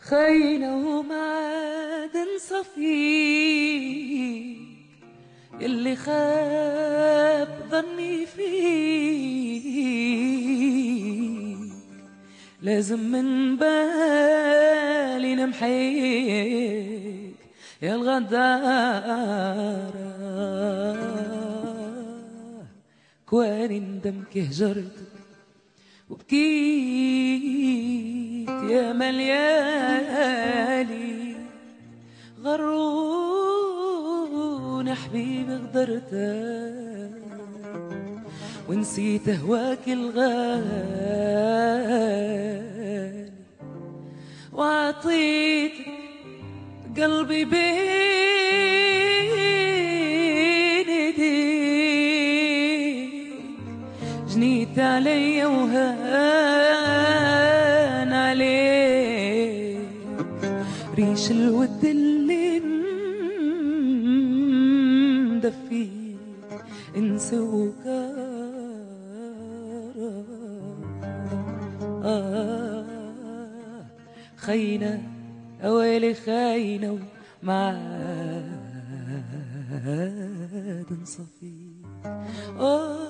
خاينة ومعادن صفيك يلي خاب ظني فيك، لازم من بالي نمحيك يا الغدارة. كواني ندمك هجرتك وبكيت يا مليالي، غروني حبيبي غدرتك ونسيت هواك الغالي، وعطيتك قلبي بين ايديك، جنيت علي وهان عليك ريش الود اللي مدفيك انسى خاينة أويلي خاينة ومعادن صفيك.